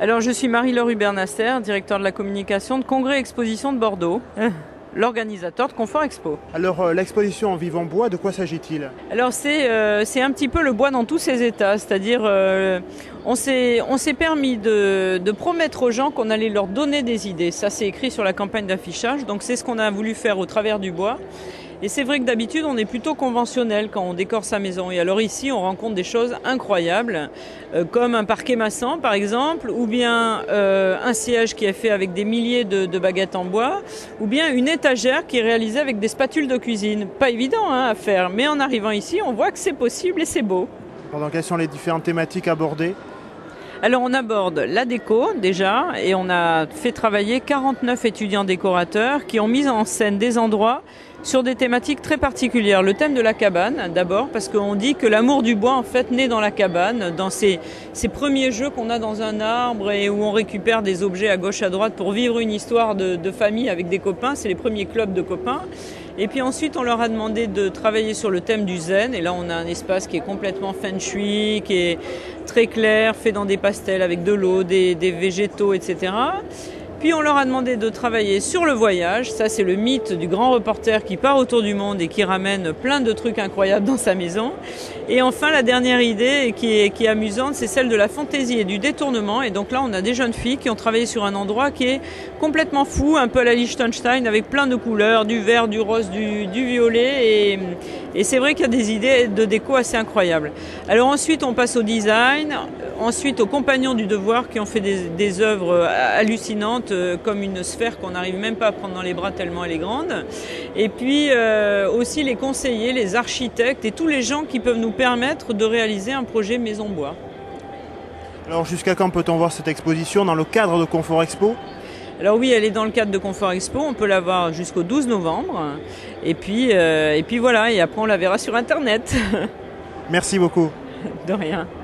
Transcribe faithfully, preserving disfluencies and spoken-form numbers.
Alors je suis Marie-Laure Hubert-Nasser, directeur de la communication de Congrès Exposition de Bordeaux, l'organisateur de Confort Expo. Alors euh, l'exposition en vivant bois, de quoi s'agit-il? Alors c'est euh, c'est un petit peu le bois dans tous ses états, c'est-à-dire euh, on s'est on s'est permis de, de promettre aux gens qu'on allait leur donner des idées. Ça c'est écrit sur la campagne d'affichage, donc c'est ce qu'on a voulu faire au travers du bois. Et c'est vrai que d'habitude, on est plutôt conventionnel quand on décore sa maison. Et alors ici, on rencontre des choses incroyables, euh, comme un parquet maçon, par exemple, ou bien euh, un siège qui est fait avec des milliers de, de baguettes en bois, ou bien une étagère qui est réalisée avec des spatules de cuisine. Pas évident hein, à faire, mais en arrivant ici, on voit que c'est possible et c'est beau. Pendant quelles sont les différentes thématiques abordées? Alors on aborde la déco déjà, et on a fait travailler quarante-neuf étudiants décorateurs qui ont mis en scène des endroits sur des thématiques très particulières. Le thème de la cabane, d'abord, parce qu'on dit que l'amour du bois, en fait, naît dans la cabane, dans ces, ces premiers jeux qu'on a dans un arbre et où on récupère des objets à gauche, à droite pour vivre une histoire de, de famille avec des copains. C'est les premiers clubs de copains. Et puis ensuite, on leur a demandé de travailler sur le thème du zen. Et là, on a un espace qui est complètement feng shui, qui est très clair, fait dans des pastels avec de l'eau, des, des végétaux, et cetera. Puis on leur a demandé de travailler sur le voyage. Ça, c'est le mythe du grand reporter qui part autour du monde et qui ramène plein de trucs incroyables dans sa maison. Et enfin, la dernière idée qui est, qui est amusante, c'est celle de la fantaisie et du détournement. Et donc là, on a des jeunes filles qui ont travaillé sur un endroit qui est complètement fou, un peu à la Liechtenstein, avec plein de couleurs, du vert, du rose, du, du violet. Et, et c'est vrai qu'il y a des idées de déco assez incroyables. Alors ensuite, on passe au design. Ensuite, aux compagnons du devoir qui ont fait des, des œuvres hallucinantes, comme une sphère qu'on n'arrive même pas à prendre dans les bras tellement elle est grande. Et puis euh, aussi les conseillers, les architectes et tous les gens qui peuvent nous permettre de réaliser un projet maison bois. Alors jusqu'à quand peut-on voir cette exposition dans le cadre de Confort Expo? Alors oui, elle est dans le cadre de Confort Expo, on peut la voir jusqu'au douze novembre. Et puis, euh, et puis voilà, et après on la verra sur Internet. Merci beaucoup. De rien.